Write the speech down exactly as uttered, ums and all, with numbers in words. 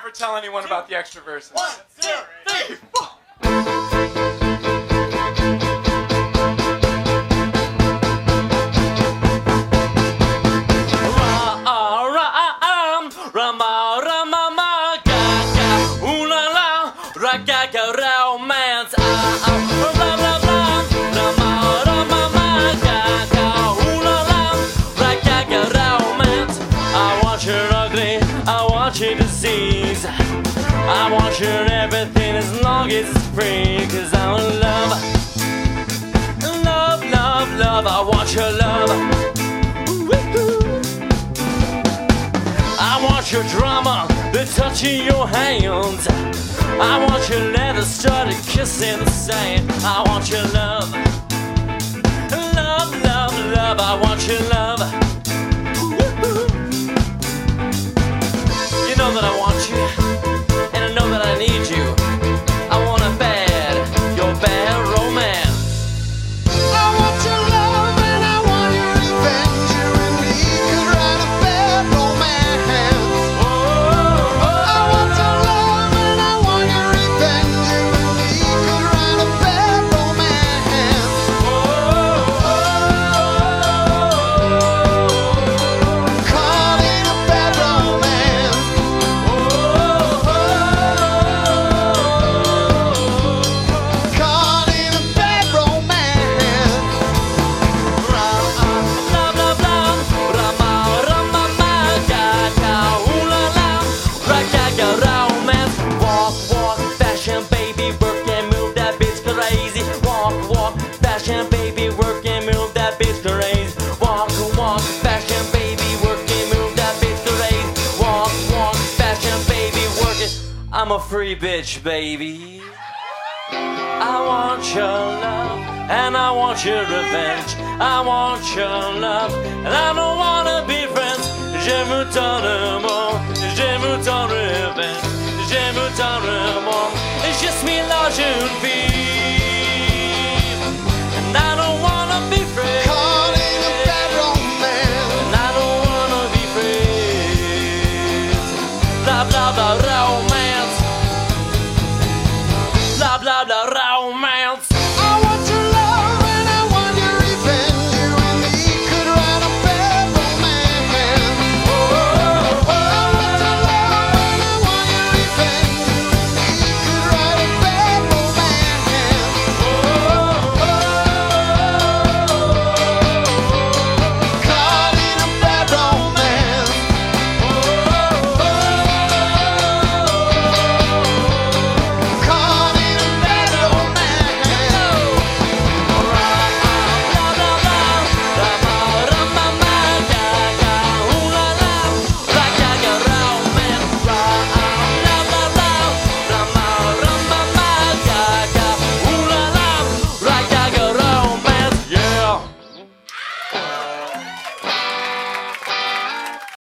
ever tell anyone about the extra verses. One, two, three, four. Rama, rama, ma, ga, ga, ooh la la, ra, ga, ga, romance, ah, ah, blah, blah, blah, rama, rama, ma, ga, ga, ooh la la, ra, ga, ga, romance. I want your ugly, I want your disease, I want your everything as long as it's free, cause I'm in love, love, love, love, I want your love. I want your drama, the touch of your hands. I want your leather started kissing the sand. I want your love, love, love, love. I want your love. You know that I want you, and I know that I need you. I want a bad, your bad romance. I want your love and I want your revenge. You and me could write a bad romance. I want your love and I want your revenge. You and me could write a bad romance. Caught in a bad romance. Caught in a bad romance. Blah, blah, blah. Rama, rama, ma, ga, ga, ooh la la, ra, ga, ga, romance. Walk, walk, fashion, baby, work and move that bitch crazy. Walk, walk, fashion, baby, work and move that bitch crazy. Walk, walk, fashion, baby, work and move that bitch crazy. Walk, walk, fashion, baby, work it. I'm a free bitch, baby. I want your love, and I want your revenge. I want your love, and I don't wanna be friends. J'aime ton amour, j'aime ton revenge, j'aime ton amour. It's just me, la jeune fille, and I don't wanna be friends. Caught in a bad romance. And I don't wanna be friends. Blah blah blah romance. Blah blah blah romance.